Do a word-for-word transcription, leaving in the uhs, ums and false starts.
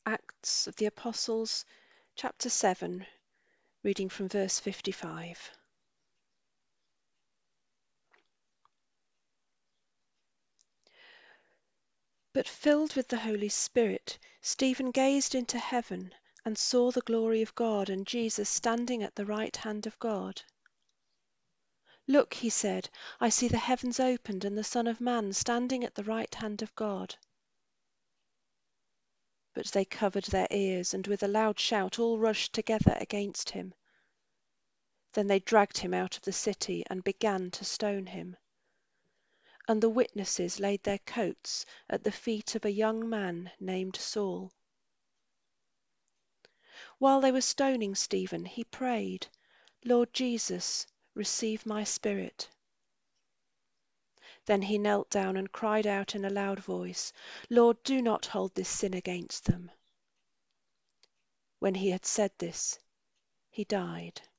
Acts of the Apostles, chapter seven, reading from verse fifty-five. But filled with the Holy Spirit, Stephen gazed into heaven and saw the glory of God and Jesus standing at the right hand of God. "Look," he said, "I see the heavens opened and the Son of Man standing at the right hand of God." But they covered their ears, and with a loud shout all rushed together against him. Then they dragged him out of the city and began to stone him. And the witnesses laid their coats at the feet of a young man named Saul. While they were stoning Stephen, he prayed, "Lord Jesus, receive my spirit." Then he knelt down and cried out in a loud voice, "Lord, do not hold this sin against them." When he had said this, he died.